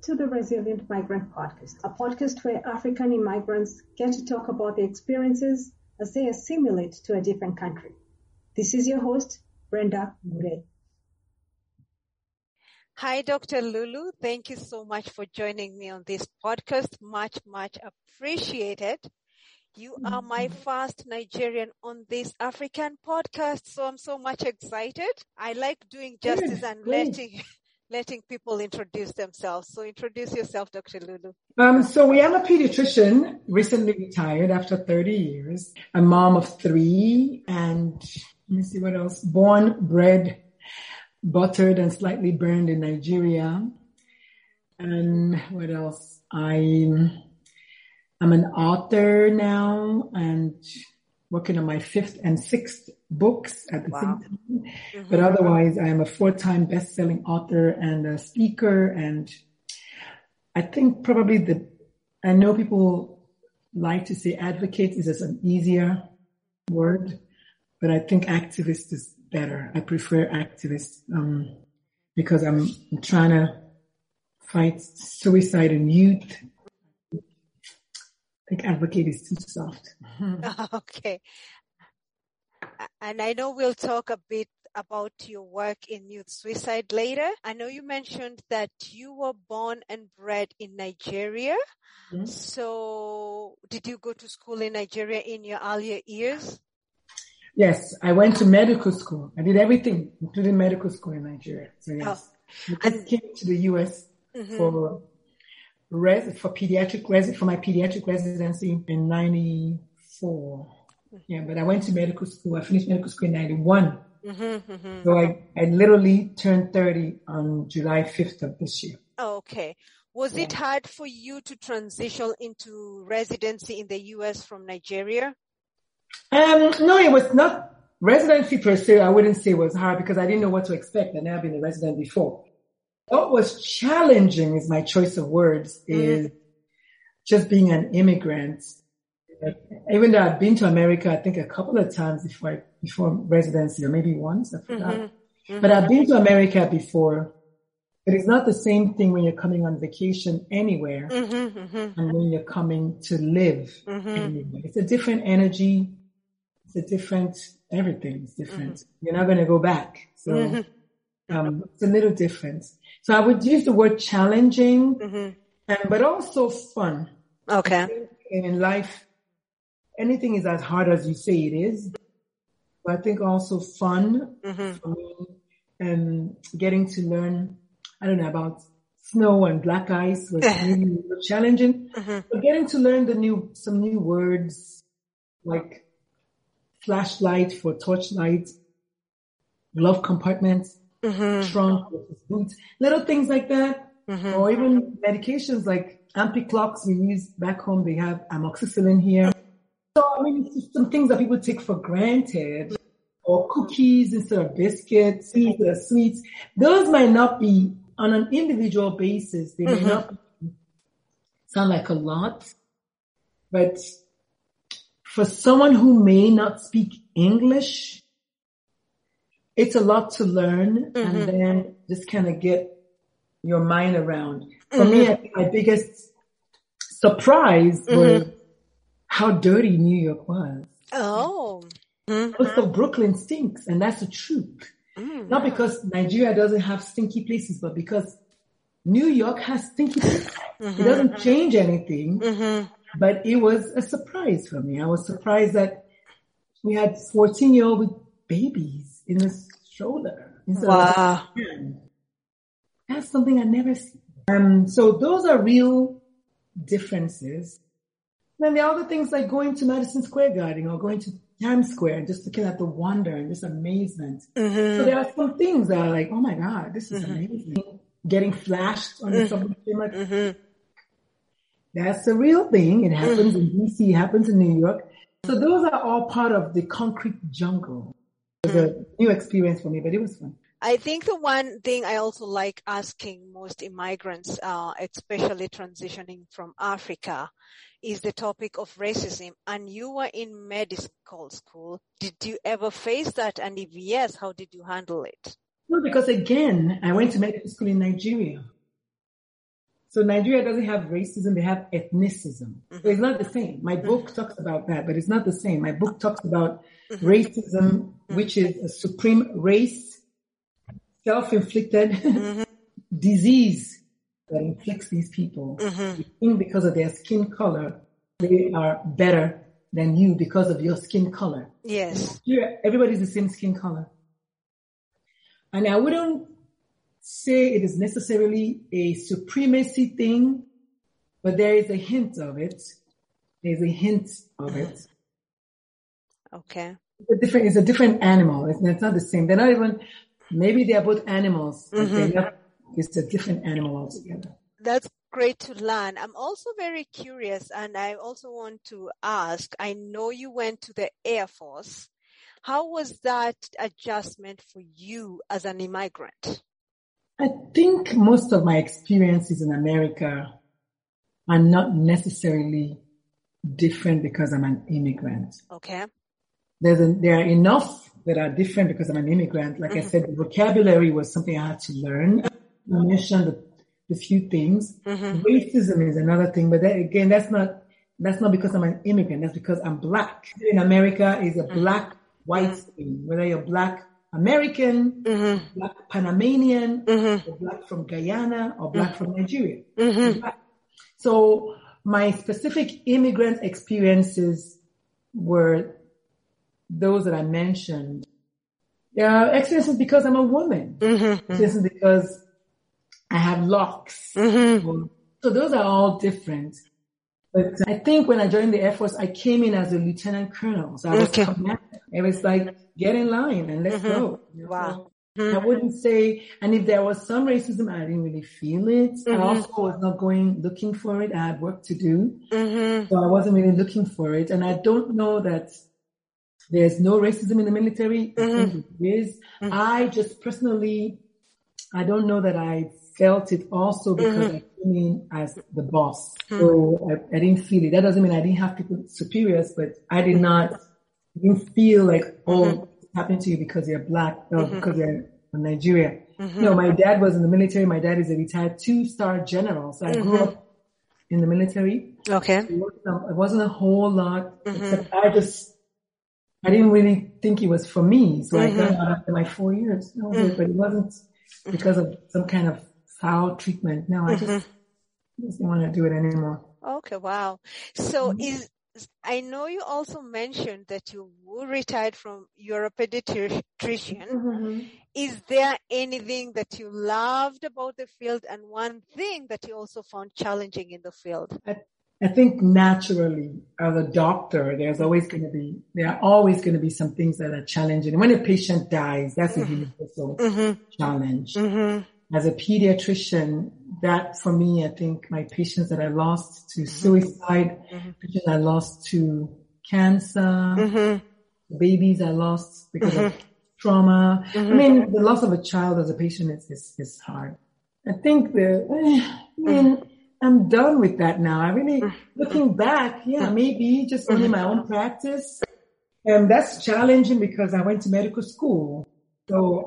to the Resilient Migrant Podcast, a podcast where African immigrants get to talk about their experiences as they assimilate to a different country. This is your host, Brenda Mure. Hi, Dr. Lulu. Thank you so much for joining me on this podcast. Much appreciated. You are my first Nigerian on this African podcast, so I'm so much excited. I like doing justice and letting people introduce themselves. So introduce yourself, Dr. Lulu. So we am a pediatrician, recently retired after 30 years, a mom of 3, and let me see what else. Born, bred, buttered, and slightly burned in Nigeria. And what else? I'm an author now and working on my 5th and 6th books at the same time. Mm-hmm. But otherwise, I am a 4-time best-selling author and a speaker. And I think probably I know people like to say advocate is just an easier word, but I think activist is better. I prefer activist because I'm trying to fight suicide in youth. I think advocate is too soft. Okay. And I know we'll talk a bit about your work in youth suicide later. I know you mentioned that you were born and bred in Nigeria. Mm-hmm. So did you go to school in Nigeria in your earlier years? Yes, I went to medical school. I did everything, including medical school in Nigeria. So yes, I came to the U.S. Mm-hmm. for my pediatric residency in 94. Yeah, but I went to medical school. I finished medical school in 91. Mm-hmm, mm-hmm. So I literally turned 30 on July 5th of this year. Oh, okay. Was it hard for you to transition into residency in the U.S. from Nigeria? No, it was not residency per se. I wouldn't say it was hard because I didn't know what to expect. I'd never been a resident before. What was challenging is my choice of words is just being an immigrant. Even though I've been to America, I think a couple of times before residency, or maybe once, I forgot. Mm-hmm. But I've been to America before. But it's not the same thing when you're coming on vacation anywhere and when you're coming to live anywhere. It's a different energy. It's a different everything. It's different. You're not going to go back. So it's a little different. So I would use the word challenging, but also fun. Okay. In life, anything is as hard as you say it is. But I think also fun for me and getting to learn, I don't know, about snow and black ice was really challenging. But getting to learn some new words like flashlight for torchlight, glove compartments, trunk versus boots, little things like that. Or even medications like Ampiclox we use back home. They have amoxicillin here. So, I mean, it's just some things that people take for granted, or cookies instead of biscuits, sweets. Those might not be on an individual basis. They may not sound like a lot, but for someone who may not speak English, it's a lot to learn and then just kind of get your mind around. For me, I think my biggest surprise was how dirty New York was. Oh. Also, Brooklyn stinks, and that's the truth. Not because Nigeria doesn't have stinky places, but because New York has stinky places. It doesn't change anything, but it was a surprise for me. I was surprised that we had 14-year-old with babies in the stroller. Wow. That's something I never seen. So those are real differences. Then there are other things like going to Madison Square Garden or going to Times Square and just looking at the wonder and just amazement. So there are some things that are like, oh my God, this is amazing. Getting flashed on the subway. That's a real thing. It happens in DC, it happens in New York. So those are all part of the concrete jungle. It was a new experience for me, but it was fun. I think the one thing I also like asking most immigrants, especially transitioning from Africa, is the topic of racism. And you were in medical school. Did you ever face that? And if yes, how did you handle it? No, because again, I went to medical school in Nigeria. So Nigeria doesn't have racism, they have ethnicism. So it's not the same. My book talks about that, but it's not the same. My book talks about racism, which is a supreme race, self-inflicted disease that inflicts these people. You think because of their skin color, they are better than you because of your skin color. Yes. Here, everybody's the same skin color. And I wouldn't say it is necessarily a supremacy thing, but there is a hint of it. There's a hint of it. Okay. It's a different animal. It's not the same. They're not even, maybe they're both animals, but they're not, it's a different animal altogether. That's great to learn. I'm also very curious, and I also want to ask, I know you went to the Air Force. How was that adjustment for you as an immigrant? I think most of my experiences in America are not necessarily different because I'm an immigrant. Okay. There are enough that are different because I'm an immigrant. Like I said, the vocabulary was something I had to learn. I mentioned the few things. Racism is another thing, but that's not because I'm an immigrant. That's because I'm Black. In America is a black-white thing. Whether you're Black American, Black Panamanian, or Black from Guyana, or Black from Nigeria. So my specific immigrant experiences were those that I mentioned. There are experiences because I'm a woman. Experiences because I have locks. So those are all different. But I think when I joined the Air Force, I came in as a lieutenant colonel. So I was commander. It was like, get in line and let's go. Wow. I wouldn't say, and if there was some racism, I didn't really feel it. I also was not looking for it. I had work to do. So I wasn't really looking for it. And I don't know that there's no racism in the military. I think it is. I just personally, I don't know that I felt it also because I came in as the boss. So I didn't feel it. That doesn't mean I didn't have people superiors, but I didn't feel like, oh, it's happening to you because you're Black or because you're from Nigeria. No, my dad was in the military. My dad is a retired 2-star general. So I grew up in the military. Okay. It wasn't a whole lot, except I didn't really think it was for me. So I got out after my 4 years. No, but it wasn't because of some kind of foul treatment. No, I just didn't want to do it anymore. Okay, wow. So I know you also mentioned that you were retired from, you're a pediatrician. Is there anything that you loved about the field and one thing that you also found challenging in the field? I think naturally, as a doctor, there are always going to be some things that are challenging. And when a patient dies, that's a universal challenge. As a pediatrician, that for me, I think my patients that I lost to suicide, patients I lost to cancer, babies I lost because of trauma. I mean, the loss of a child as a patient is hard. I think I'm done with that now. I really, looking back, maybe just running my own practice. And that's challenging because I went to medical school. So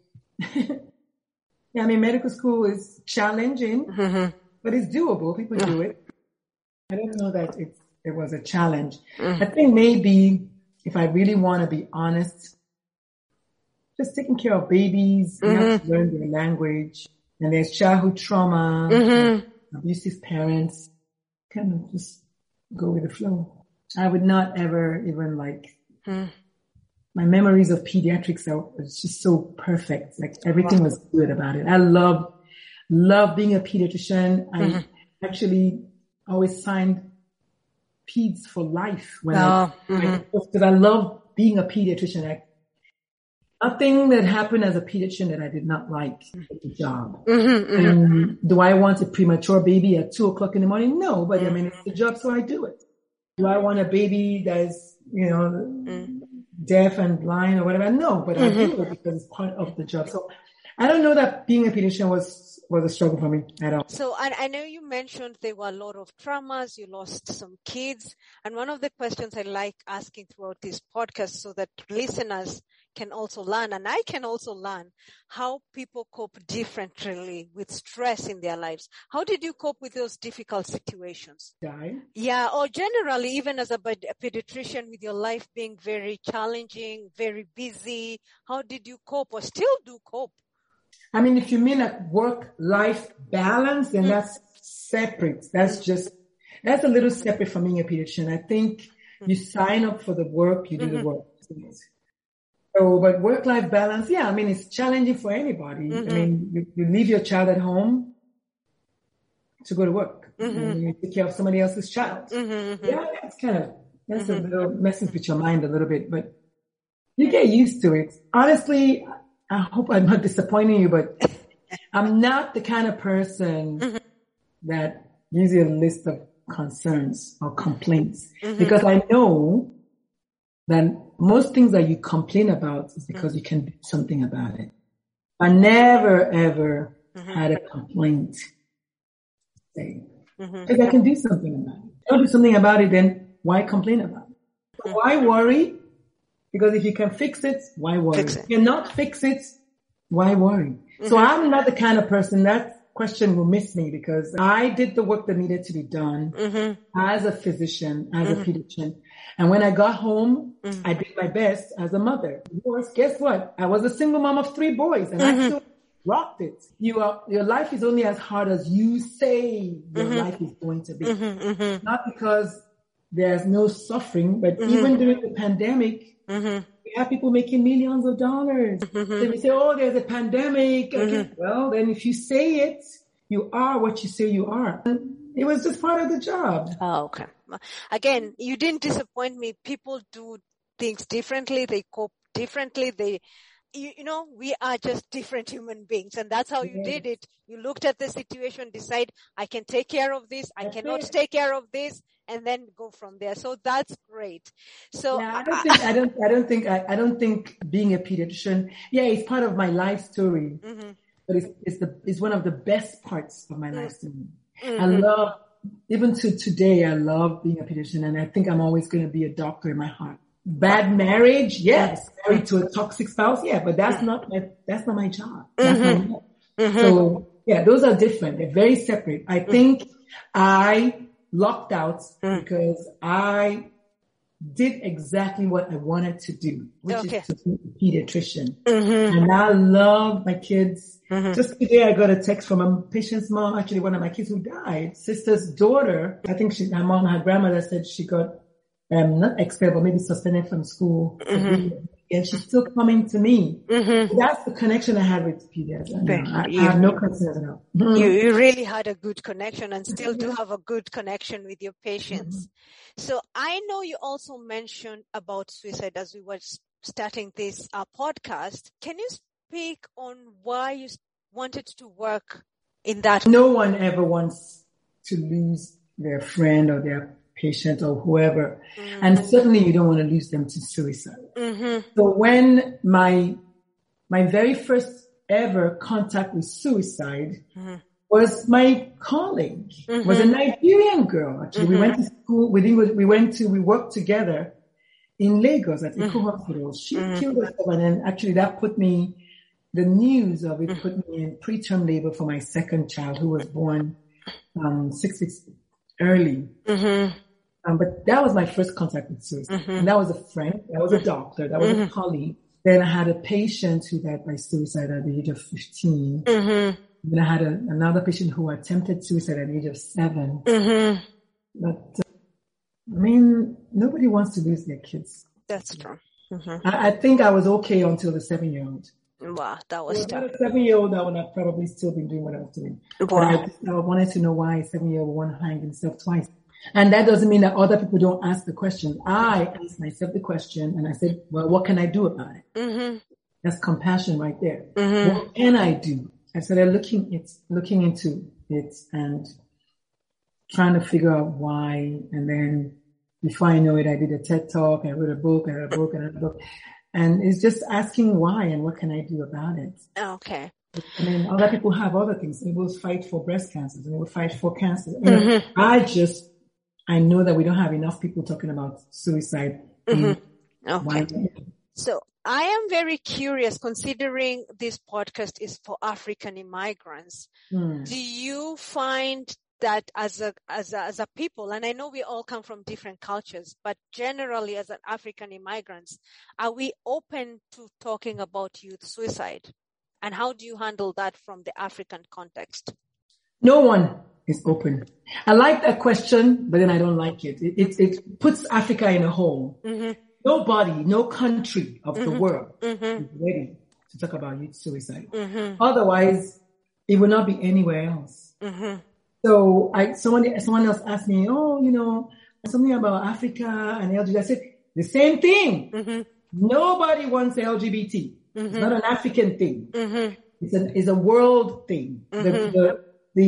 medical school is challenging, but it's doable. People do it. I don't know that it was a challenge. I think maybe if I really want to be honest, just taking care of babies, you have to learn their language, and there's childhood trauma, abusive parents, kind of just go with the flow. I would not ever even my memories of pediatrics are just so perfect. Like everything was good about it. I love being a pediatrician. I actually always signed peds for life because I love being a pediatrician. Nothing that happened as a pediatrician that I did not like at the job. Do I want a premature baby at 2:00 in the morning? No, but I mean, it's the job, so I do it. Do I want a baby that is, deaf and blind or whatever? No, but I do it because it's part of the job. So I don't know that being a pediatrician was a struggle for me at all. So I know you mentioned there were a lot of traumas, you lost some kids. And one of the questions I like asking throughout this podcast so that listeners can also learn, and I can also learn, how people cope differently with stress in their lives. How did you cope with those difficult situations? Yeah, or generally, even as a pediatrician, with your life being very challenging, very busy, how did you cope or still do cope? I mean, if you mean a work-life balance, then that's separate. That's a little separate from being a pediatrician. I think you sign up for the work, you do the work. So, but work-life balance, yeah, I mean, it's challenging for anybody. I mean, you leave your child at home to go to work. And you take care of somebody else's child. Yeah, that's a little messes with your mind a little bit, but you get used to it. Honestly, I hope I'm not disappointing you, but I'm not the kind of person that gives you a list of concerns or complaints because I know that most things that you complain about is because you can do something about it. I never ever had a complaint because I can do something about it. If I don't do something about it, then why complain about it? So why worry? Because if you can fix it, why worry? If you cannot fix it, why worry? So I'm not the kind of person that question will miss me because I did the work that needed to be done as a physician, as a pediatrician. And when I got home, I did my best as a mother. Of course, guess what? I was a single mom of 3 boys and I still rocked it. Your life is only as hard as you say your life is going to be. Not because there's no suffering, but even during the pandemic, we have people making millions of dollars. So we say, oh, there's a pandemic. Okay. Well, then if you say it, you are what you say you are. And it was just part of the job. Oh, okay. Again, you didn't disappoint me. People do things differently. They cope differently. We are just different human beings. And that's how you did it. You looked at the situation, decide, I can take care of this. I cannot take care of this. And then go from there. So that's great. So I don't think being a pediatrician, it's part of my life story, but it's one of the best parts of my life story. I love, even to today, I love being a pediatrician, and I think I'm always going to be a doctor in my heart. Bad marriage, yes. Married to a toxic spouse, yeah, but that's not my job. That's my job. So yeah, those are different. They're very separate. I think I locked out because I did exactly what I wanted to do, which is to be a pediatrician. And I love my kids. Just today I got a text from a patient's mom, actually one of my kids who died, sister's daughter. I think her grandmother said she got, not expelled, but maybe suspended from school. And she's still coming to me. That's the connection I had with pediatricians. I have no concerns at all. You really had a good connection and still do have a good connection with your patients. So I know you also mentioned about suicide as we were starting this podcast. Can you speak on why you wanted to work in that? No one ever wants to lose their friend or their patient or whoever. And certainly you don't want to lose them to suicide. So when my very first ever contact with suicide was my colleague, was a Nigerian girl. Actually, we went to school, we worked together in Lagos at Eko Hospital. She killed herself, and then actually the news of it put me in preterm labor for my second child, who was born 6 weeks early. But that was my first contact with suicide. And that was a friend, that was a doctor, that was a colleague. Then I had a patient who died by suicide at the age of 15. Then I had another patient who attempted suicide at the age of 7. But, I mean, nobody wants to lose their kids. That's true. I think I was okay until the 7-year-old. Wow, that was tough. A 7-year-old, I would have probably still been doing what I was doing. Wow. But I wanted to know why a 7-year-old one hanged himself twice. And that doesn't mean that other people don't ask the question. I asked myself the question and I said, well, what can I do about it? That's compassion right there. What can I do? I started looking into it and trying to figure out why. And then before I know it, I did a TED Talk, I wrote a book, and it's just asking why and what can I do about it. Okay. I mean, other people have other things. They will fight for breast cancer. They will fight for cancer. I know that we don't have enough people talking about suicide. Okay. So I am very curious, considering this podcast is for African immigrants. Do you find that as a people, and I know we all come from different cultures, but generally as an African immigrants, are we open to talking about youth suicide? And how do you handle that from the African context? No one is open. I like that question, but then I don't like it. It puts Africa in a hole. Nobody, no country of the world is ready to talk about youth suicide. Otherwise, it will not be anywhere else. So someone else asked me, something about Africa and LGBT. I said, the same thing. Nobody wants LGBT. It's not an African thing. It's a world thing. The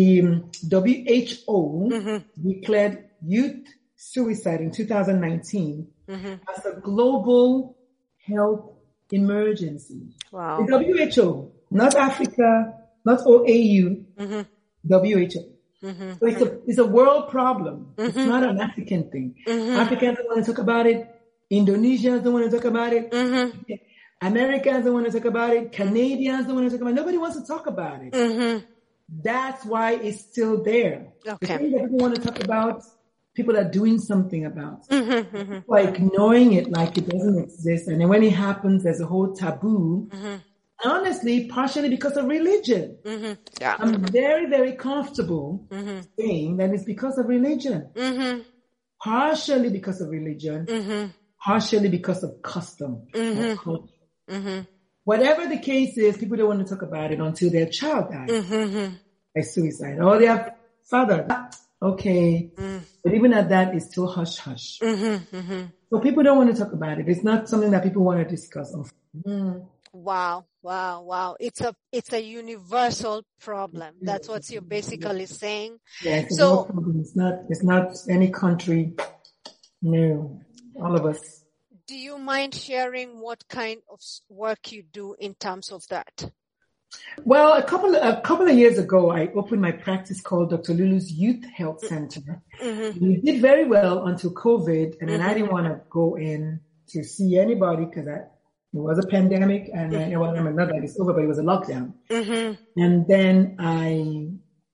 WHO declared youth suicide in 2019 as a global health emergency. Wow. The WHO, not Africa, not OAU, WHO. So it's a world problem. It's not an African thing. Africans don't want to talk about it. Indonesians don't want to talk about it. Americans don't want to talk about it. Canadians don't want to talk about it. Nobody wants to talk about it. That's why it's still there. The thing that people want to talk about, people are doing something about. People are ignoring it like it doesn't exist. And then when it happens, there's a whole taboo. Honestly, partially because of religion. I'm very, very comfortable saying that it's because of religion. Partially because of religion. Partially because of custom or culture. Whatever the case is, people don't want to talk about it until their child dies by suicide or their father. Okay. But even at that, it's still hush hush. So people don't want to talk about it. It's not something that people want to discuss. Wow. It's a universal problem. That's what you're basically saying. Yeah, it's a world problem. It's not any country. No, all of us. Do you mind sharing what kind of work you do in terms of that? Well, a couple of years ago, I opened my practice called Dr. Lulu's Youth Health Center. We did very well until COVID, and then I didn't want to go in to see anybody because it was a pandemic, and not that it's over, but it was a lockdown. And then I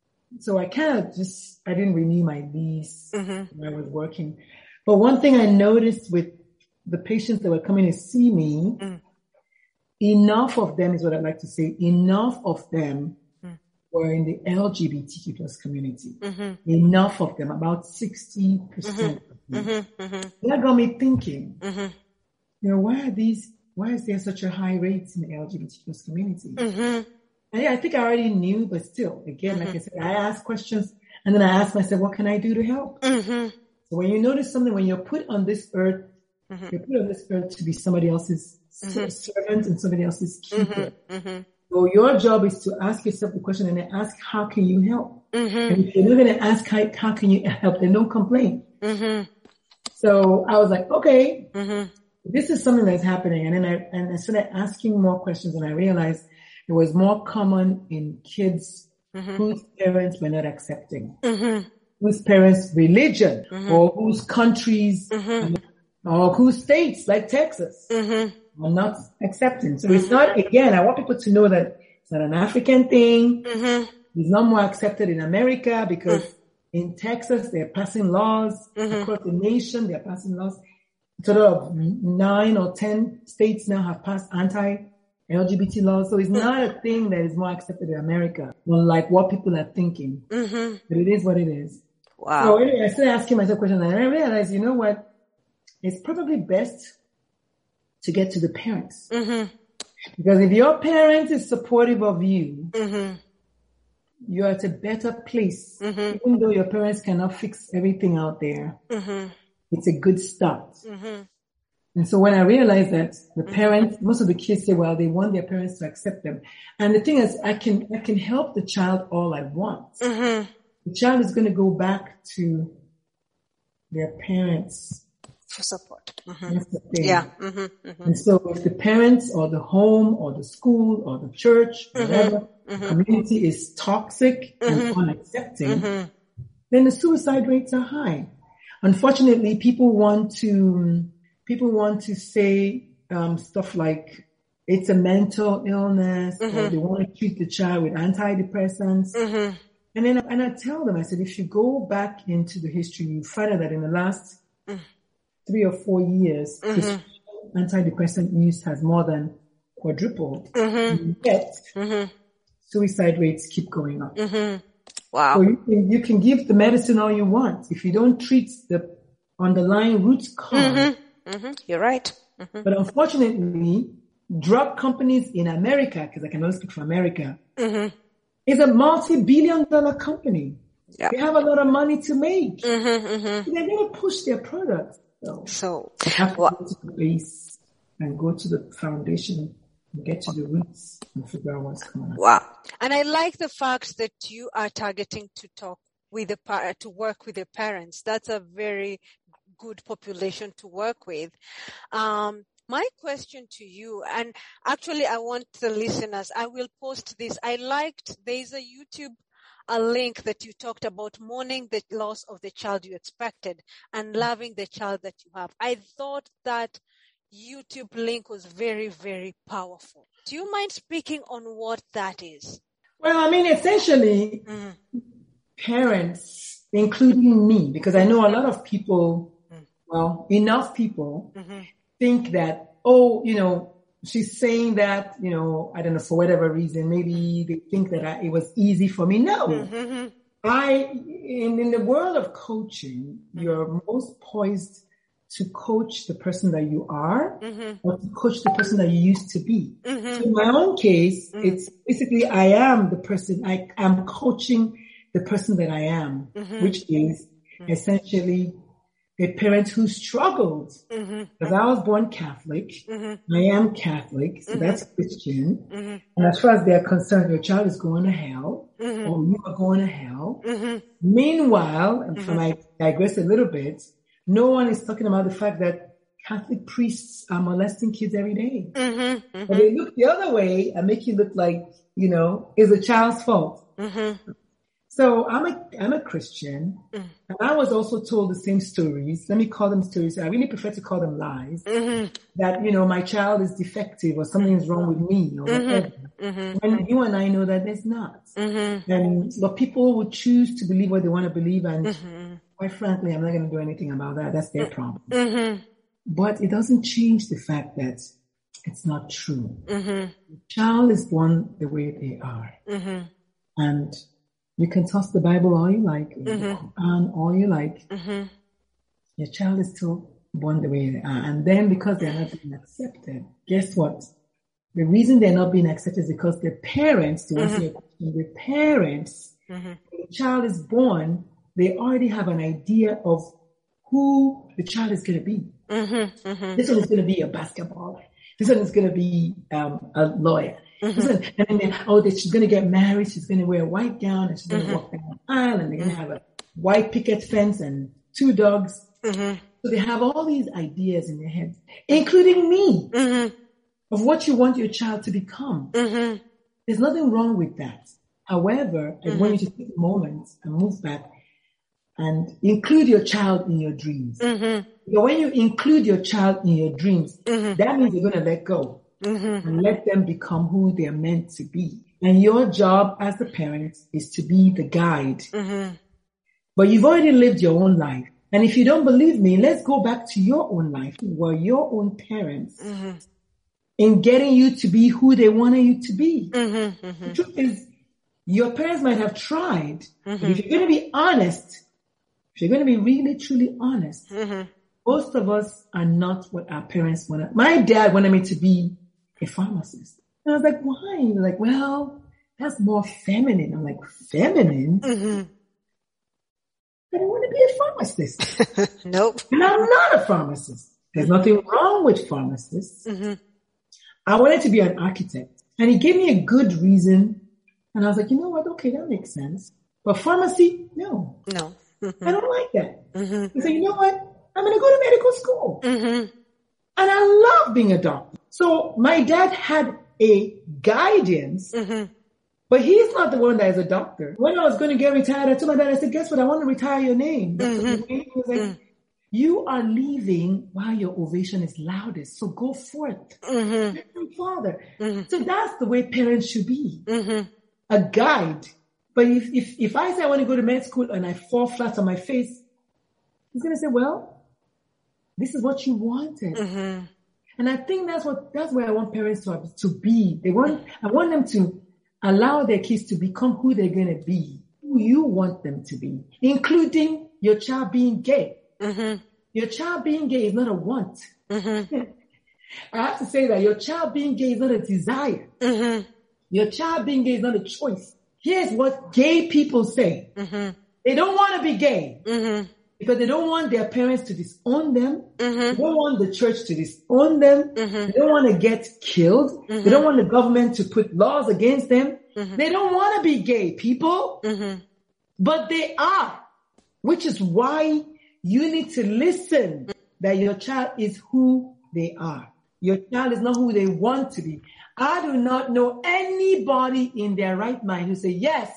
didn't renew my lease when I was working. But one thing I noticed with the patients that were coming to see me, enough of them is what I'd like to say. Enough of them were in the LGBTQ plus community. Enough of them, about 60%. That got me thinking, why is there such a high rate in the LGBT plus community? And I think I already knew, but still, again, like I said, I ask questions and then I ask myself, what can I do to help? So when you notice something, when you're put on this earth, you're put on this earth to be somebody else's servant and somebody else's keeper. So your job is to ask yourself the question and then ask, how can you help? And if you're not going to ask, how can you help, then don't complain. So I was like, okay, this is something that's happening. And then I started asking more questions and I realized it was more common in kids whose parents were not accepting, whose parents' religion or whose countries or whose states like Texas are not accepting. So it's not, again, I want people to know that it's not an African thing. It's not more accepted in America because in Texas, they're passing laws across the nation. They're passing laws. Sort of 9 or 10 states now have passed anti-LGBT laws. So it's not a thing that is more accepted in America, unlike what people are thinking. But it is what it is. Wow. So anyway, I started asking myself questions and I realized, you know what? It's probably best to get to the parents. Because if your parent is supportive of you, you're at a better place. Even though your parents cannot fix everything out there, it's a good start. And so when I realized that the parents, most of the kids say, well, they want their parents to accept them. And the thing is, I can help the child all I want. The child is going to go back to their parents for support. That's the thing. And so if the parents or the home or the school or the church, whatever, community is toxic and unaccepting, then the suicide rates are high. Unfortunately, people want to say stuff like it's a mental illness, or they want to treat the child with antidepressants. And I tell them, I said, if you go back into the history, you find out that in the last 3 or 4 years, antidepressant use has more than quadrupled. Yet, suicide rates keep going up. Wow. So you can give the medicine all you want. If you don't treat the underlying root cause. You're right. But unfortunately, drug companies in America, because I can only speak for America, is a multi-billion-dollar company. Yep. They have a lot of money to make. They're going to push their products. So you have to go to the base and go to the foundation and get to the roots and figure out what's going on. Wow. And I like the fact that you are targeting to talk with to work with the parents. That's a very good population to work with. My question to you, and actually I want the listeners, I will post this. There's a YouTube link that you talked about mourning the loss of the child you expected and loving the child that you have. I thought that YouTube link was very, very powerful. Do you mind speaking on what that is? Well, I mean, essentially, parents, including me, because I know a lot of people, enough people think that, she's saying that, I don't know, for whatever reason, maybe they think that it was easy for me. No. In the world of coaching, you're most poised to coach the person that you are or to coach the person that you used to be. So in my own case, it's basically I am the person, I am coaching the person that I am, which is essentially a parent who struggled. Because I was born Catholic, I am Catholic, so that's Christian. And as far as they're concerned, your child is going to hell, or you are going to hell. Meanwhile, and if I digress a little bit, no one is talking about the fact that Catholic priests are molesting kids every day. But they look the other way and make you look like, it's a child's fault. So I'm a Christian, and I was also told the same stories. Let me call them stories. I really prefer to call them lies. That, my child is defective or something is wrong with me or whatever. When you and I know that there's not. But people would choose to believe what they want to believe, and quite frankly, I'm not going to do anything about that. That's their problem. But it doesn't change the fact that it's not true. The child is born the way they are. And you can toss the Bible all you like, the Quran all you like. Your child is still born the way they are. And then because they're not being accepted, guess what? The reason they're not being accepted is because their parents, the parents, when the child is born, they already have an idea of who the child is going to be. This one is going to be a basketballer. This one is going to be a lawyer. And then she's going to get married. She's going to wear a white gown and she's going to walk down the aisle and they're going to have a white picket fence and 2 dogs. So they have all these ideas in their head, including me, of what you want your child to become. There's nothing wrong with that. However, I want you to take a moment and move back and include your child in your dreams. But when you include your child in your dreams, that means you're going to let go and let them become who they're meant to be. And your job as the parent is to be the guide. But you've already lived your own life. And if you don't believe me, let's go back to your own life, who were your own parents, in getting you to be who they wanted you to be. The truth is, your parents might have tried, but if you're going to be honest, if you're going to be really, truly honest, most of us are not what our parents wanted. My dad wanted me to be a pharmacist. And I was like, why? And he was like, well, that's more feminine. I'm like, feminine? I don't want to be a pharmacist. Nope. And I'm not a pharmacist. There's nothing wrong with pharmacists. I wanted to be an architect. And he gave me a good reason. And I was like, you know what? Okay, that makes sense. But pharmacy, no. No. I don't like that. He said, you know what? I'm going to go to medical school. And I love being a doctor. So my dad had a guidance But he's not the one that is a doctor. When I was going to get retired, I told my dad, I said, guess what? I want to retire your name. He was like, you are leaving while your ovation is loudest. So go forth. Father. So that's the way parents should be. A guide. But if I say I want to go to med school and I fall flat on my face, he's going to say, well, this is what you wanted. And I think that's where I want parents to be. I want them to allow their kids to become who they're going to be, who you want them to be, including your child being gay. Your child being gay is not a want. I have to say that your child being gay is not a desire. Your child being gay is not a choice. Here's what gay people say. They don't want to be gay because they don't want their parents to disown them. They don't want the church to disown them. They don't want to get killed. They don't want the government to put laws against them. They don't want to be gay, people. But they are, which is why you need to listen that your child is who they are. Your child is not who they want to be. I do not know anybody in their right mind who say, yes,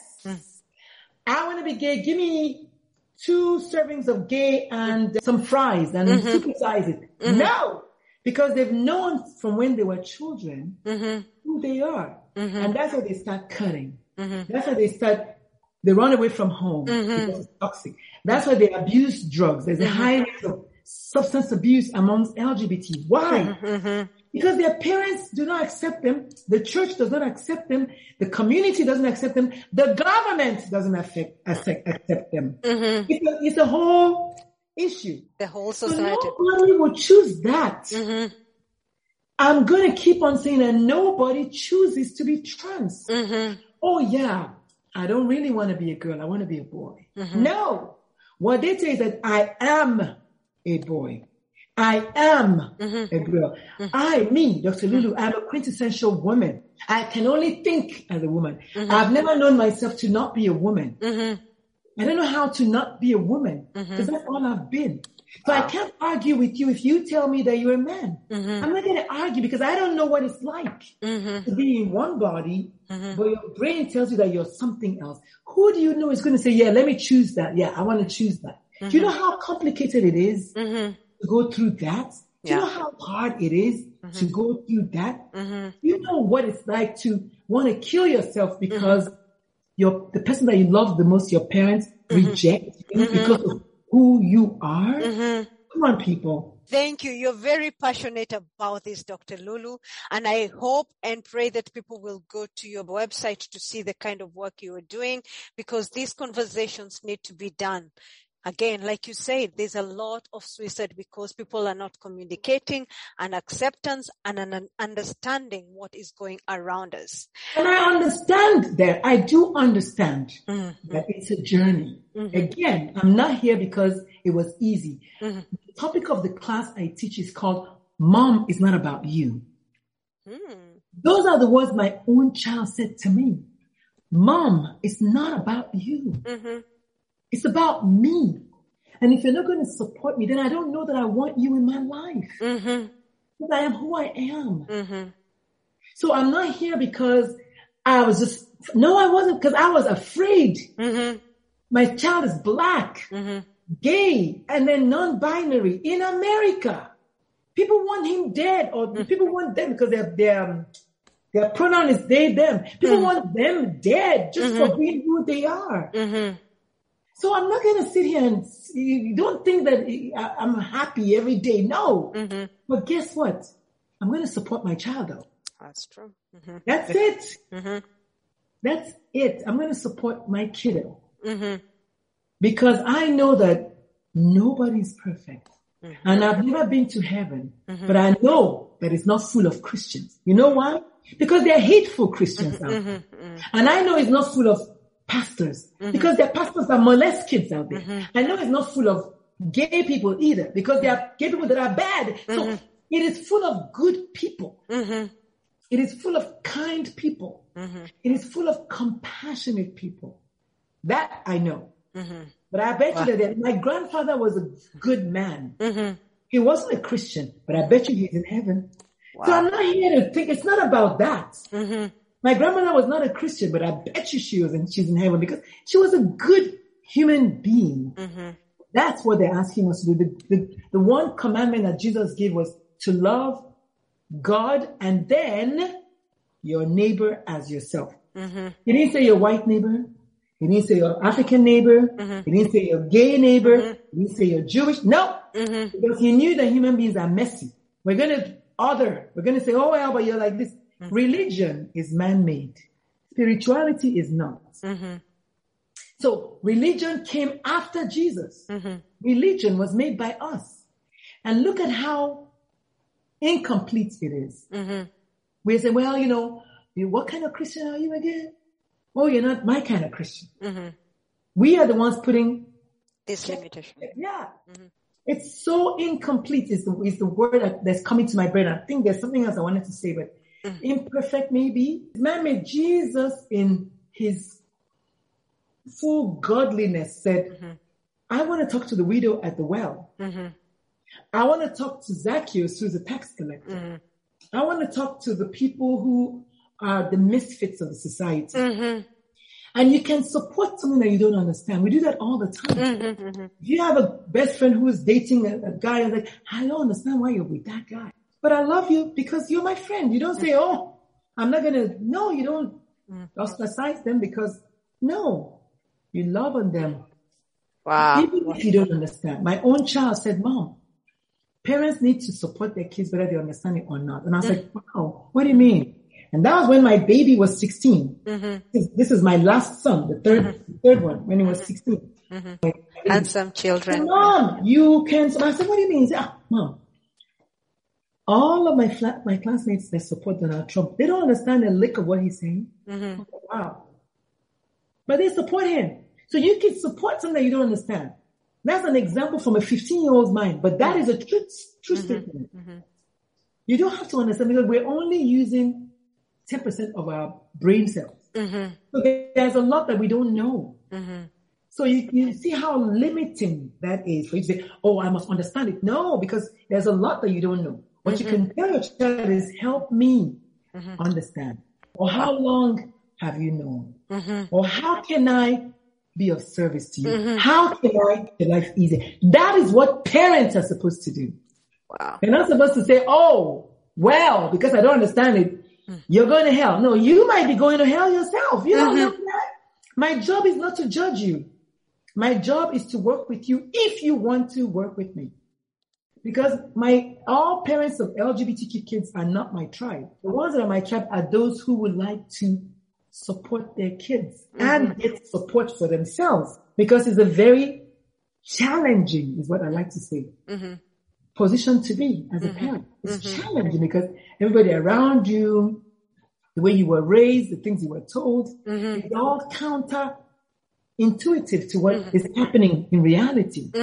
I want to be gay. Give me 2 servings of gay and some fries and supersize it. No, because they've known from when they were children who they are. And that's why they start cutting. That's why they run away from home because it's toxic. That's why they abuse drugs. There's a high rate of substance abuse amongst LGBT. Why? Because their parents do not accept them. The church does not accept them. The community doesn't accept them. The government doesn't accept them. It's a whole issue. The whole society. So nobody will choose that. I'm going to keep on saying that nobody chooses to be trans. Oh yeah, I don't really want to be a girl. I want to be a boy. No. What they say is that I am a boy. I am a girl. Me, Dr. Lulu, I'm a quintessential woman. I can only think as a woman. I've never known myself to not be a woman. I don't know how to not be a woman because that's all I've been. So I can't argue with you if you tell me that you're a man. I'm not going to argue because I don't know what it's like to be in one body, but your brain tells you that you're something else. Who do you know is going to say, yeah, let me choose that. Yeah, I want to choose that. Do you know how complicated it is to go through that? Do you know how hard it is to go through that? Do you know what it's like to want to kill yourself because the person that you love the most, your parents, reject you because of who you are? Come on, people. Thank you. You're very passionate about this, Dr. Lulu. And I hope and pray that people will go to your website to see the kind of work you are doing, because these conversations need to be done. Again, like you said, there's a lot of suicide because people are not communicating and acceptance and an understanding what is going around us. And I understand that. I do understand that it's a journey. Again, I'm not here because it was easy. The topic of the class I teach is called Mom is Not About You. Those are the words my own child said to me. Mom, it's not about you. It's about me. And if you're not going to support me, then I don't know that I want you in my life. Because I am who I am. So I'm not here because I wasn't, because I was afraid. My child is black, gay, and then non-binary in America. People want him dead, or people want them because their pronoun is they, them. People want them dead just for being who they are. So I'm not going to sit here and you don't think that I'm happy every day. No. But guess what? I'm going to support my child though. That's true. That's it. That's it. I'm going to support my kiddo. Because I know that nobody's perfect. And I've never been to heaven, but I know that it's not full of Christians. You know why? Because they're hateful Christians out there. And I know it's not full of pastors, because there are pastors that molest kids out there. I know it's not full of gay people either, because there are gay people that are bad. So it is full of good people. It is full of kind people. It is full of compassionate people. That I know. But I bet you that my grandfather was a good man. He wasn't a Christian, but I bet you he's in heaven. So I'm not here to think, it's not about that. My grandmother was not a Christian, but I bet you she's in heaven because she was a good human being. Mm-hmm. That's what they're asking us to do. The one commandment that Jesus gave was to love God and then your neighbor as yourself. Mm-hmm. He didn't say your white neighbor. He didn't say your African neighbor. Mm-hmm. He didn't say your gay neighbor. Mm-hmm. He didn't say your Jewish. No. Mm-hmm. Because he knew that human beings are messy. We're going to say, oh, well, but you're like this. Mm-hmm. Religion is man-made. Spirituality is not. Mm-hmm. So religion came after Jesus. Mm-hmm. Religion was made by us. And look at how incomplete it is. Mm-hmm. We say, well, what kind of Christian are you again? Oh, you're not my kind of Christian. Mm-hmm. We are the ones putting this limitation. Yeah. Mm-hmm. It's so incomplete is the word that's coming to my brain. I think there's something else I wanted to say, but imperfect maybe. Man made Jesus in his full godliness said, I want to talk to the widow at the well. Mm-hmm. I want to talk to Zacchaeus, who's a tax collector. Mm-hmm. I want to talk to the people who are the misfits of the society. Mm-hmm. And you can support something that you don't understand. We do that all the time. Mm-hmm, mm-hmm. If you have a best friend who is dating a guy, and like, I don't understand why you're with that guy. But I love you because you're my friend. You don't say, oh, I'm not going to. No, you don't ostracize them because, no, you love on them. Wow. Even if you don't understand. My own child said, Mom, parents need to support their kids whether they understand it or not. And I was like, wow, what do you mean? And that was when my baby was 16. Mm-hmm. This is my last son, the third one, when he was 16. Mm-hmm. Like, handsome children. Mom, you can. So I said, what do you mean? He said, Mom, all of my classmates that support Donald Trump, they don't understand a lick of what he's saying. Mm-hmm. Wow. But they support him. So you can support something that you don't understand. That's an example from a 15-year-old's mind, but that is a true statement. Mm-hmm. You don't have to understand because we're only using 10% of our brain cells. Mm-hmm. So there's a lot that we don't know. Mm-hmm. So you see how limiting that is for you to say, oh, I must understand it. No, because there's a lot that you don't know. What you can tell your child is, help me understand. Or how long have you known? Mm-hmm. Or how can I be of service to you? Mm-hmm. How can I make your life easier? That is what parents are supposed to do. Wow. They're not supposed to say, oh, well, because I don't understand it, you're going to hell. No, you might be going to hell yourself. You don't know that. My job is not to judge you. My job is to work with you if you want to work with me. Because all parents of LGBTQ kids are not my tribe. The ones that are my tribe are those who would like to support their kids and get support for themselves. Because it's a very challenging, is what I like to say, position to be as a parent. It's challenging because everybody around you, the way you were raised, the things you were told, it's all counterintuitive to what is happening in reality.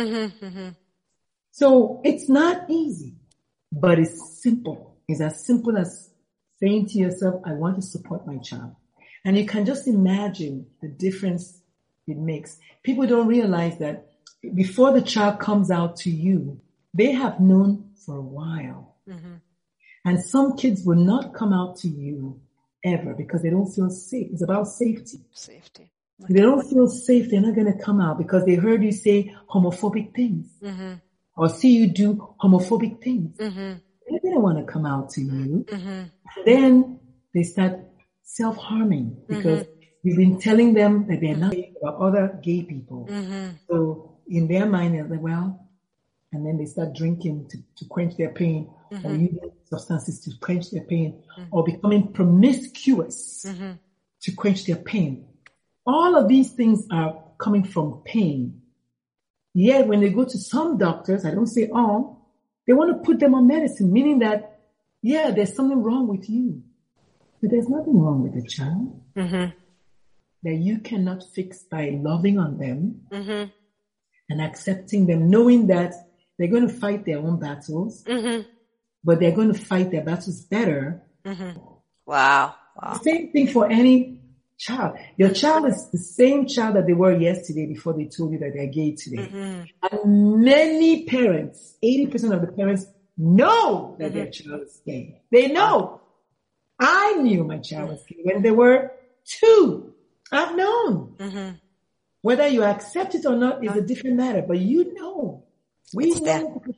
So it's not easy, but it's simple. It's as simple as saying to yourself, I want to support my child. And you can just imagine the difference it makes. People don't realize that before the child comes out to you, they have known for a while. And some kids will not come out to you ever because they don't feel safe. It's about safety. Safety. If they don't feel safe, they're not going to come out because they heard you say homophobic things or see you do homophobic things. They don't want to come out to you. Then they start self-harming because you've been telling them that they're not about other gay people. So in their mind, they're like, well, and then they start drinking to quench their pain or using substances to quench their pain or becoming promiscuous to quench their pain. All of these things are coming from pain. Yet when they go to some doctors, I don't say all, they want to put them on medicine, meaning that, yeah, there's something wrong with you. But there's nothing wrong with the child that you cannot fix by loving on them and accepting them, knowing that they're going to fight their own battles, but they're going to fight their battles better. Wow. Same thing for any child. Your child is the same child that they were yesterday before they told you that they're gay today. And many parents, 80% of the parents know that their child is gay. They know. I knew my child was gay when they were 2. I've known. Mm-hmm. Whether you accept it or not is a different matter, but you know. We know because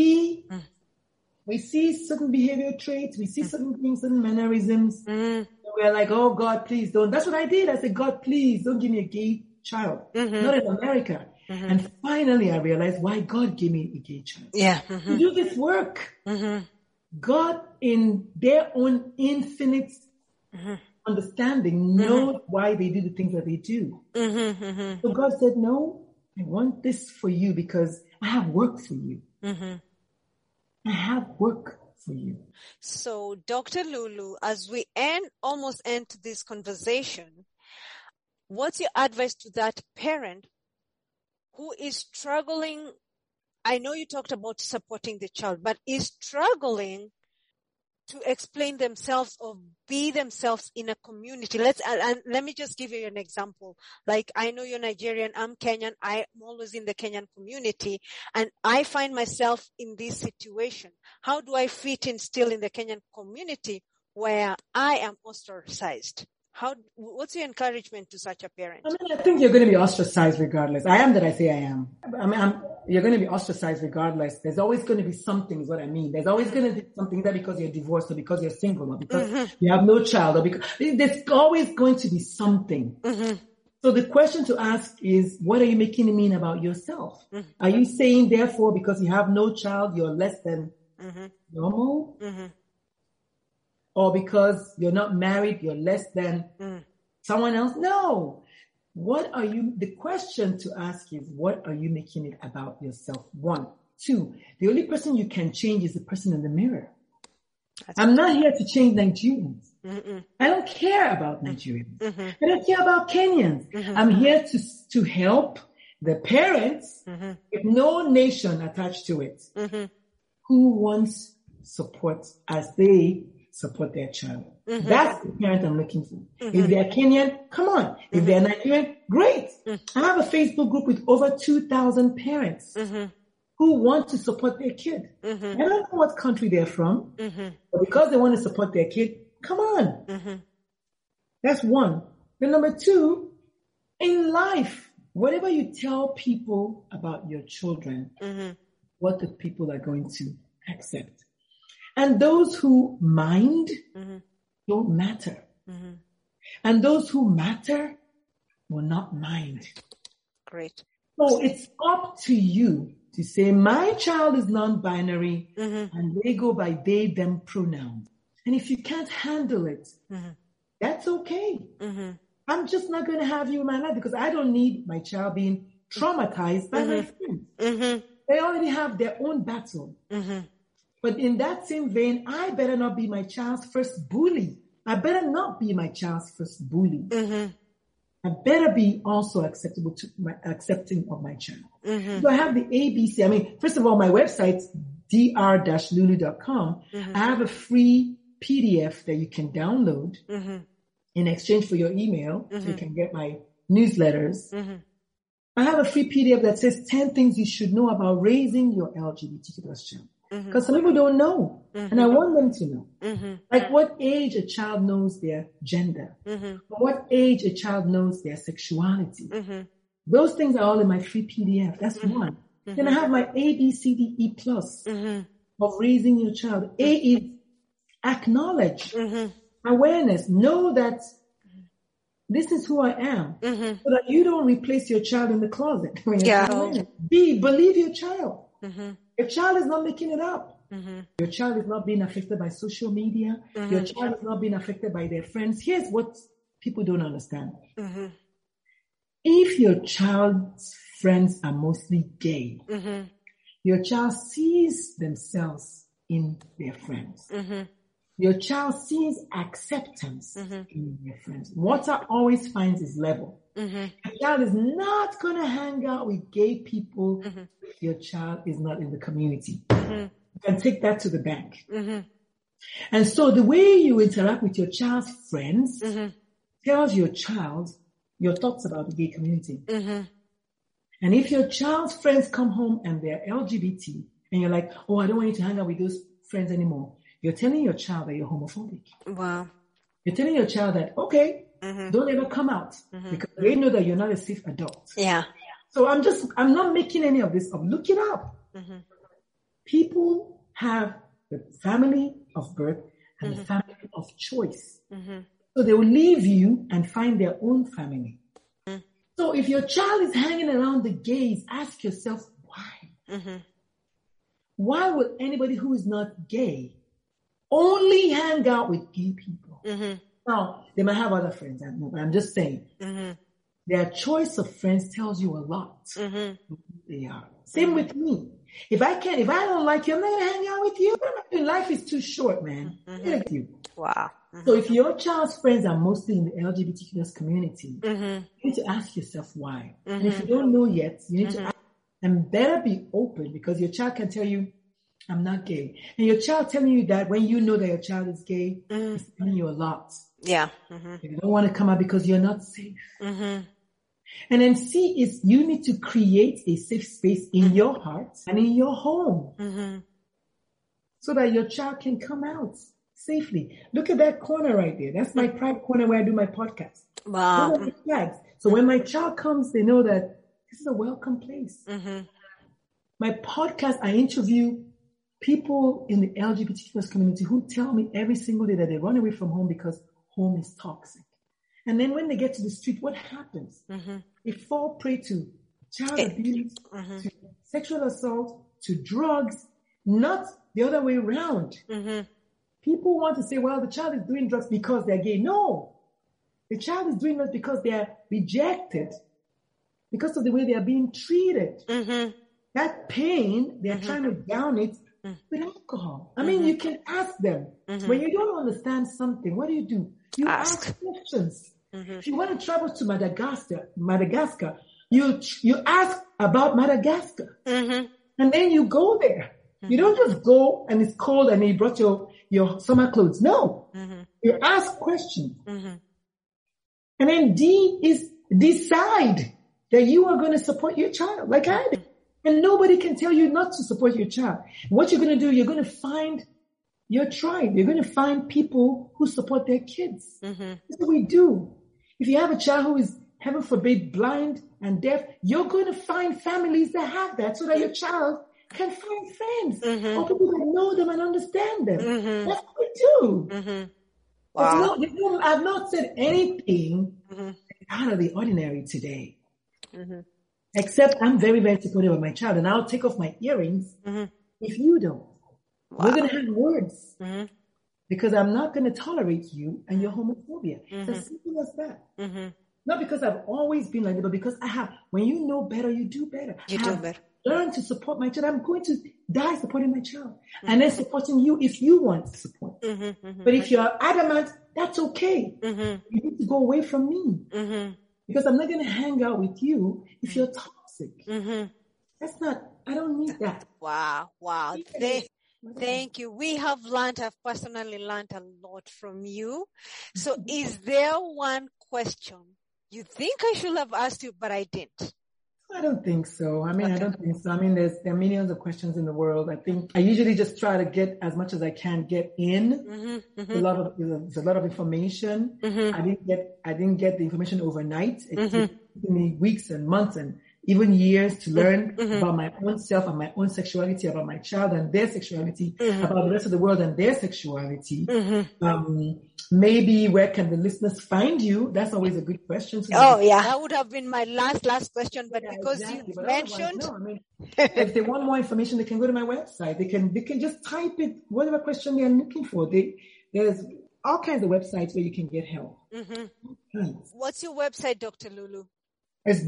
we see certain behavior traits, we see certain things, certain mannerisms. We're like, oh God, please don't. That's what I did. I said, God, please don't give me a gay child. Not in America. And finally I realized why God gave me a gay child. Yeah. To do this work. God, in their own infinite understanding, knows why they do the things that they do. So God said, no, I want this for you because I have work for you. I have work for you. So, Dr. Lulu, as we almost end this conversation, what's your advice to that parent who is struggling? I know you talked about supporting the child, but is struggling to explain themselves or be themselves in a community. Let me just give you an example. Like, I know you're Nigerian, I'm Kenyan, I'm always in the Kenyan community, and I find myself in this situation. How do I fit in still in the Kenyan community where I am ostracized? What's your encouragement to such a parent? I think you're going to be ostracized regardless. I am that I say I am. You're going to be ostracized regardless. There's always going to be something is what I mean. There's always going to be something, either because you're divorced or because you're single or because you have no child or because there's always going to be something. So the question to ask is, what are you making it mean about yourself? Are you saying therefore because you have no child, you're less than normal? Or because you're not married, you're less than someone else? No. The question to ask is, what are you making it about yourself? 1. 2, the only person you can change is the person in the mirror. I'm not here to change Nigerians. I don't care about Nigerians. I don't care about Kenyans. I'm here to help the parents with no nation attached to it who wants support as they support their child. That's the parent I'm looking for. If they're Kenyan, come on. If they're Nigerian, great. I have a Facebook group with over 2,000 parents who want to support their kid. I don't know what country they're from, but because they want to support their kid, come on. That's 1. Then number 2, in life, whatever you tell people about your children, what the people are going to accept. And those who mind don't matter. And those who matter will not mind. Great. So it's up to you to say, my child is non-binary and they go by they, them pronouns. And if you can't handle it, that's okay. I'm just not going to have you in my life because I don't need my child being traumatized by my friends. They already have their own battle. But in that same vein, I better not be my child's first bully. I better not be my child's first bully. I better be also accepting of my child. So I have the ABC. First of all, my website, dr-lulu.com, I have a free PDF that you can download in exchange for your email, so you can get my newsletters. I have a free PDF that says 10 things you should know about raising your LGBTQ+ child. Because some people don't know, and I want them to know. Like what age a child knows their gender, what age a child knows their sexuality. Those things are all in my free PDF. That's 1. Then I have my ABCDE+ of raising your child. A is acknowledge, awareness, know that this is who I am, so that you don't replace your child in the closet. B, believe your child. Your child is not making it up. Your child is not being affected by social media. Your child is not being affected by their friends. Here's what people don't understand. If your child's friends are mostly gay, your child sees themselves in their friends. Your child sees acceptance in their friends. What I always finds is level. Your child is not going to hang out with gay people if your child is not in the community. You can take that to the bank. And so the way you interact with your child's friends tells your child your thoughts about the gay community. And if your child's friends come home and they're LGBT and you're like, oh, I don't want you to hang out with those friends anymore, you're telling your child that you're homophobic. Wow. You're telling your child that, okay, don't ever come out because they know that you're not a safe adult. Yeah. So I'm not making any of this up. Look it up. People have the family of birth and the family of choice. So they will leave you and find their own family. So if your child is hanging around the gays, ask yourself why. Why would anybody who is not gay only hang out with gay people? Now, they might have other friends, but I'm just saying. Their choice of friends tells you a lot. Who they are. Same with me. If I don't like you, I'm not going to hang out with you. Life is too short, man. Like you. Wow. So if your child's friends are mostly in the LGBTQ+ community, you need to ask yourself why. And if you don't know yet, you need to ask, and better be open, because your child can tell you, I'm not gay. And your child telling you that when you know that your child is gay, it's telling you a lot. Yeah. You don't want to come out because you're not safe. And then C is you need to create a safe space in your heart and in your home so that your child can come out safely. Look at that corner right there. That's my private corner where I do my podcast. Wow. Those are the flags. So when my child comes, they know that this is a welcome place. My podcast, I interview people in the LGBTQ+ community who tell me every single day that they run away from home because home is toxic. And then when they get to the street, what happens? They fall prey to child abuse, to sexual assault, to drugs, not the other way around. People want to say, well, the child is doing drugs because they're gay. No. The child is doing drugs because they're rejected, because of the way they are being treated. That pain, they're trying to down it with alcohol. I mean, you can ask them. When you don't understand something, what do? You ask questions. If you want to travel to Madagascar, you ask about Madagascar. And then you go there. You don't just go and it's cold and you brought your summer clothes. No. You ask questions. And then D is decide that you are going to support your child like I did. And nobody can tell you not to support your child. What you're going to do, you're going to find your tribe. You're going to find people who support their kids. That's what we do. If you have a child who is, heaven forbid, blind and deaf, you're going to find families that have that so that your child can find friends or people that know them and understand them. That's what we do. Wow. I've not said anything out of the ordinary today. Except I'm very, very supportive of my child, and I'll take off my earrings if you don't. Wow. We're going to have words because I'm not going to tolerate you and your homophobia. It's as simple as that. Not because I've always been like that, but because I have. When you know better, you do better. You do better. Learn to support my child. I'm going to die supporting my child and then supporting you if you want to support. But if you're adamant, that's okay. You need to go away from me. Because I'm not going to hang out with you if you're toxic. That's not, I don't need that. Wow. Thank you. I've personally learned a lot from you. So is there one question you think I should have asked you, but I didn't? I don't think so. I don't think so. There are millions of questions in the world. I think I usually just try to get as much as I can get in. There's a lot of information. I didn't get the information overnight. It took me weeks and months and even years to learn about my own self and my own sexuality, about my child and their sexuality, about the rest of the world and their sexuality. Maybe where can the listeners find you? That's always a good question. That would have been my last question, but because you mentioned, if they want more information, they can go to my website. They can just type it, whatever question they are looking for. There's all kinds of websites where you can get help. What's your website, Dr. Lulu? It's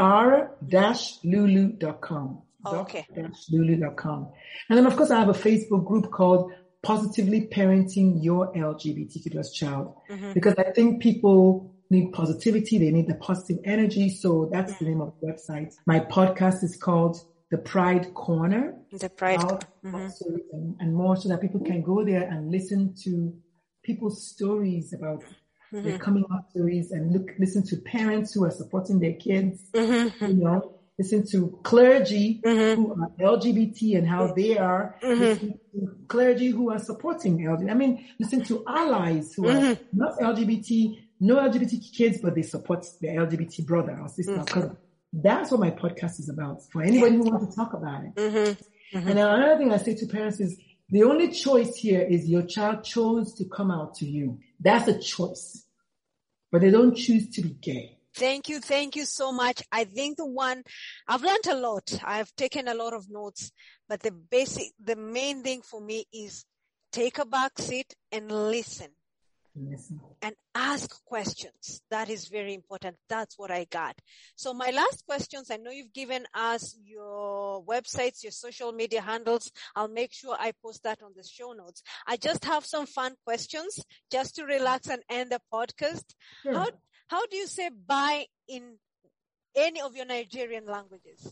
dr-lulu.com. Okay. Lulu.com. And then, of course, I have a Facebook group called Positively Parenting Your LGBTQ+ Child. Because I think people need positivity. They need the positive energy. So that's the name of the website. My podcast is called The Pride Corner. The Pride Corner. And more so that people can go there and listen to people's stories about their coming out stories and listen to parents who are supporting their kids, listen to clergy who are LGBT and how they are. Listen to clergy who are supporting LGBT. I mean, listen to allies who are not LGBT, no LGBT kids, but they support their LGBT brother or sister or cousin. That's what my podcast is about, for anybody who wants to talk about it. And another thing I say to parents is, the only choice here is your child chose to come out to you. That's a choice. But they don't choose to be gay. Thank you so much. I think I've learned a lot. I've taken a lot of notes, but the main thing for me is take a back seat and listen. And ask questions. That is very important. That's what I got. So my last questions, I know you've given us your websites, your social media handles. I'll make sure I post that on the show notes. I just have some fun questions just to relax and end the podcast. Sure. How do you say bye in any of your Nigerian languages?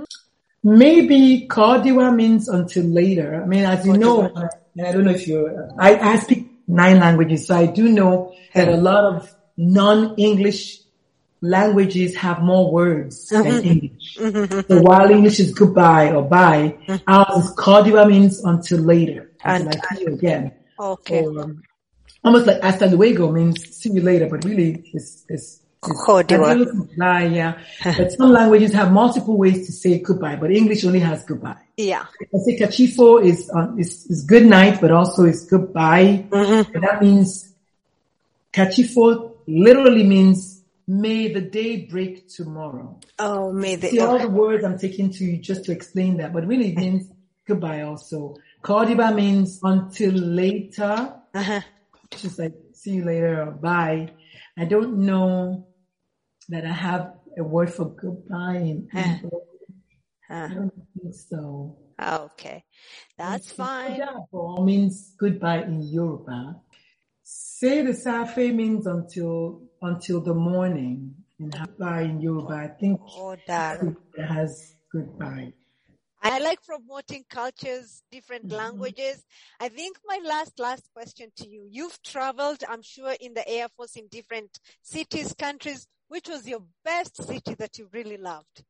Maybe Kodiwa means until later. I mean, as you know, and I don't know if I speak 9 languages, so I do know that a lot of non-English languages have more words than English. So while English is goodbye or bye, ours is Kodiwa means until later. Until I see you again. Okay. Or, almost like hasta luego means see you later, but really it's Kodiwa. Yeah. But some languages have multiple ways to say goodbye, but English only has goodbye. Yeah. I say kachifo is good night, but also is goodbye. And that means kachifo literally means may the day break tomorrow. Oh, may the See all the words I'm taking to you just to explain that, but really it means goodbye also. Kodiba means until later. Which is like see you later or bye. I don't know that I have a word for goodbye in Igbo. I don't think so. Okay. That's fine. Ojabo means goodbye in Yoruba. Say the Safe means until the morning. And goodbye in Yoruba, I think it has goodbye. I like promoting cultures, different languages. I think my last question to you. You've traveled, I'm sure, in the Air Force in different cities, countries. Which was your best city that you really loved?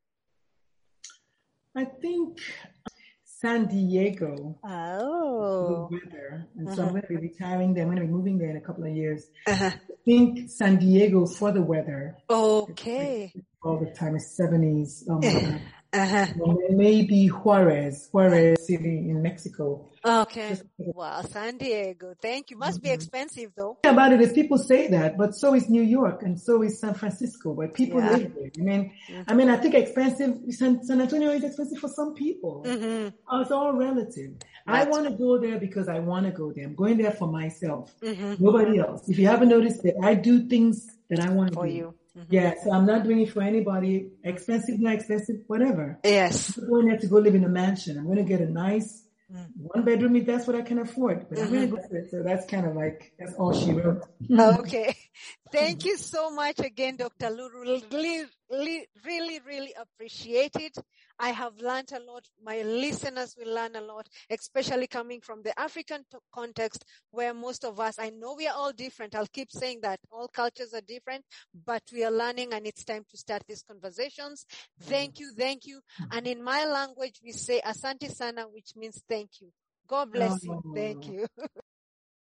I think San Diego. Oh. The weather. And so I'm going to be retiring there. I'm going to be moving there in a couple of years. I think San Diego for the weather. Okay. All the time. It's 70s. Oh my God. Maybe Juarez City in Mexico. Okay. Wow, San Diego. Thank you. Must be expensive though. About it is people say that, but so is New York and so is San Francisco, but people live there. I mean, I think expensive, San Antonio is expensive for some people. It's all relative. I want to go there because I want to go there. I'm going there for myself. Nobody else. If you haven't noticed that I do things that I want to do. For you. Yeah, so I'm not doing it for anybody. Expensive, not expensive, whatever. Yes. I'm going there to go live in a mansion. I'm going to get a nice 1 bedroom if that's what I can afford. But I'm going to go for it. So that's kind of like, that's all she wrote. Okay. Thank you so much again, Dr. Lulu. Really appreciate it. I have learned a lot. My listeners will learn a lot, especially coming from the African context where most of us, I know we are all different. I'll keep saying that all cultures are different, but we are learning and it's time to start these conversations. Thank you. And in my language, we say asante sana, which means thank you. God bless you. Thank you.